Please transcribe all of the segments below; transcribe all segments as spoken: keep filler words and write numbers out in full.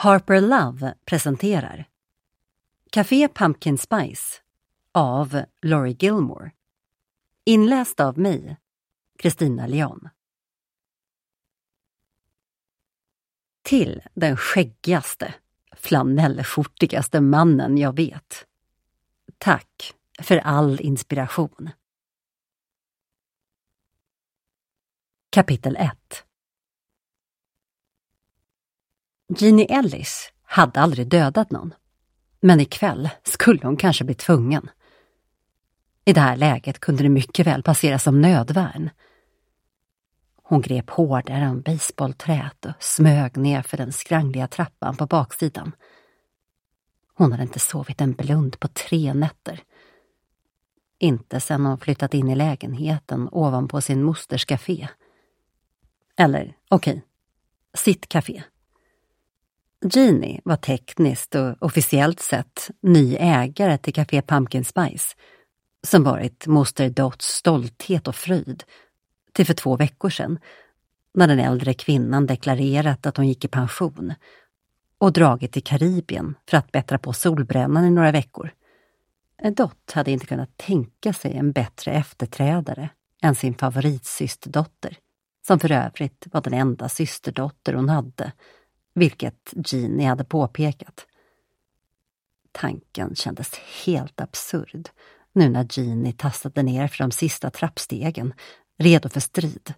Harper Love presenterar Café Pumpkin Spice av Laurie Gilmore. Inläst av mig, Kristina Leon. Till den skäggigaste, flanellskjortigaste mannen jag vet. Tack för all inspiration. Kapitel ett. Jeannie Ellis hade aldrig dödat någon. Men ikväll skulle hon kanske bli tvungen. I det här läget kunde det mycket väl passera som nödvärn. Hon grep hårdare om baseballträt och smög ner för den skrangliga trappan på baksidan. Hon hade inte sovit en blund på tre nätter. Inte sedan hon flyttat in i lägenheten ovanpå sin mosters café. Eller, okej, okay, sitt café. Jeannie var tekniskt och officiellt sett ny ägare till Café Pumpkin Spice, som varit moster Dots stolthet och fröjd, till för två veckor sedan, när den äldre kvinnan deklarerat att hon gick i pension och dragit till Karibien för att bättra på solbrännan i några veckor. Dot hade inte kunnat tänka sig en bättre efterträdare än sin favoritsysterdotter, som för övrigt var den enda systerdotter hon hade, vilket Jeannie hade påpekat. Tanken kändes helt absurd nu när Jeannie tassade ner för de sista trappstegen, redo för strid.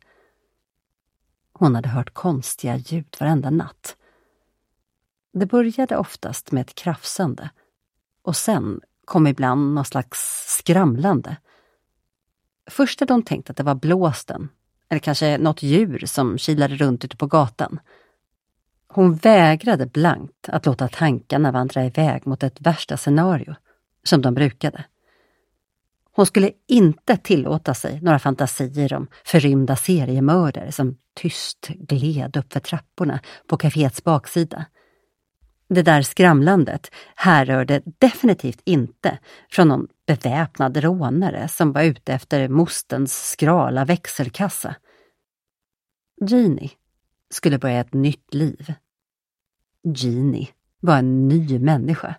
Hon hade hört konstiga ljud varenda natt. Det började oftast med ett krafsande och sen kom ibland någon slags skramlande. Först hade hon tänkt att det var blåsten eller kanske något djur som kilade runt ute på gatan. Hon vägrade blankt att låta tankarna vandra iväg mot ett värsta scenario, som de brukade. Hon skulle inte tillåta sig några fantasier om förrymda seriemördare som tyst gled upp för trapporna på kaféets baksida. Det där skramlandet härrörde definitivt inte från någon beväpnad rånare som var ute efter mostens skrala växelkassa. Jeannie skulle börja ett nytt liv. Jeannie var en ny människa.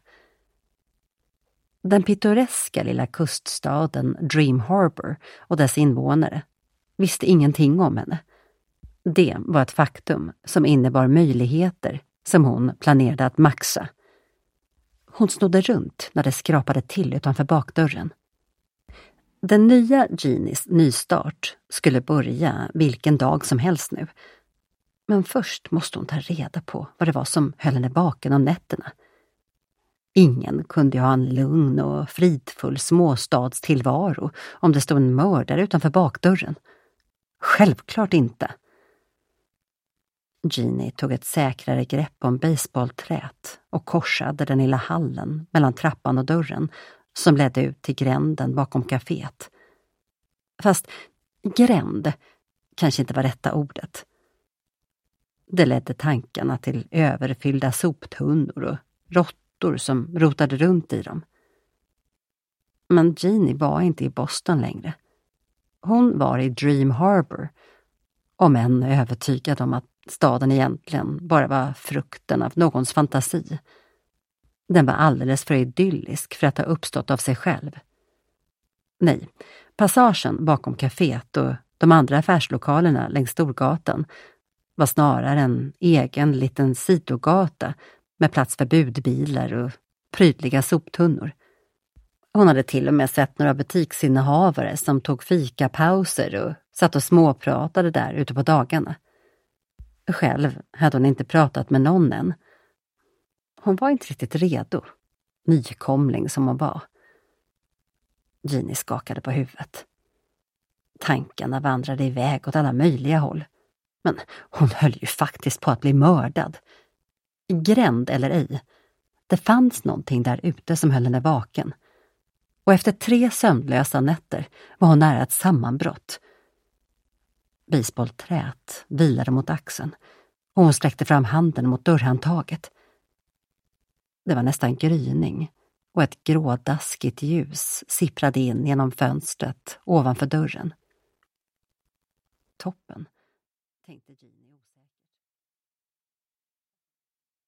Den pittoreska lilla kuststaden Dream Harbor och dess invånare visste ingenting om henne. Det var ett faktum som innebar möjligheter som hon planerade att maxa. Hon snodde runt när det skrapade till utanför bakdörren. Den nya Jeannies nystart skulle börja vilken dag som helst nu. Men först måste hon ta reda på vad det var som höll henne vaken om nätterna. Ingen kunde ha en lugn och fridfull småstadstillvaro om det stod en mördare utanför bakdörren. Självklart inte. Jeannie tog ett säkrare grepp om baseballträt och korsade den lilla hallen mellan trappan och dörren som ledde ut till gränden bakom kaféet. Fast gränd kanske inte var rätta ordet. Det ledde tankarna till överfyllda soptunnor och råttor som rotade runt i dem. Men Jeannie var inte i Boston längre. Hon var i Dream Harbor, om än övertygad om att staden egentligen bara var frukten av någons fantasi. Den var alldeles för idyllisk för att ha uppstått av sig själv. Nej, passagen bakom kaféet och de andra affärslokalerna längs Storgatan var snarare en egen liten sidogata med plats för budbilar och prydliga soptunnor. Hon hade till och med sett några butiksinnehavare som tog fikapauser och satt och småpratade där ute på dagarna. Själv hade hon inte pratat med någon än. Hon var inte riktigt redo, nykomling som hon var. Jeannie skakade på huvudet. Tankarna vandrade iväg åt alla möjliga håll. Men hon höll ju faktiskt på att bli mördad. Gränd eller ej, det fanns någonting där ute som höll henne vaken. Och efter tre sömnlösa nätter var hon nära ett sammanbrott. Baseballträt vilade mot axeln och hon sträckte fram handen mot dörrhandtaget. Det var nästan gryning och ett grådaskigt ljus sipprade in genom fönstret ovanför dörren. Toppen, tänkte Jeannie.